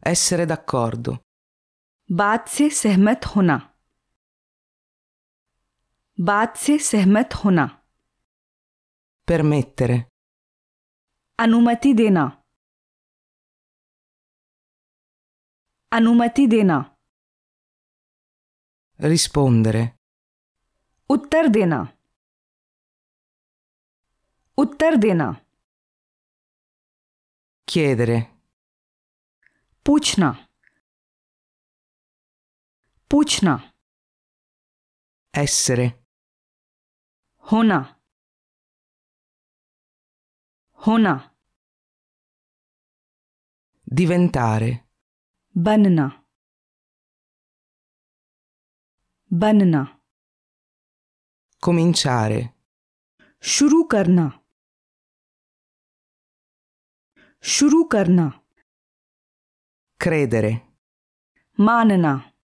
Essere d'accordo. बात से सहमत होना, बात से सहमत होना। Permettere. अनुमति देना, अनुमति देना। Rispondere. उत्तर देना, उत्तर देना। Chiedere. पूछना, पूछना। Essere. होना, होना। Diventare. बनना, बनना। Cominciare. शुरू करना, शुरू करना। Credere. मानना,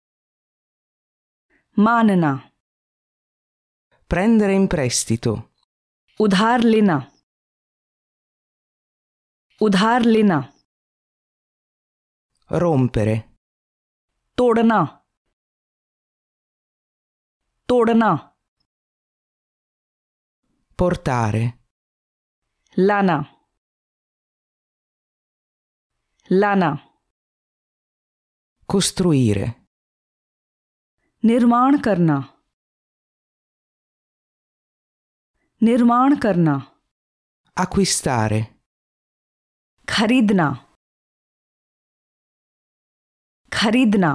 मानना। Prendere in prestito. उधार लेना, उधार लेना। Rompere. तोड़ना, तोड़ना। Portare. लाना, लाना। Costruire. निर्माण करना, निर्माण करना। Acquistare. खरीदना, खरीदना।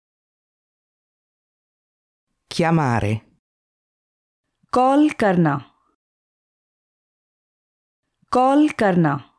Chiamare. कॉल करना, कॉल करना।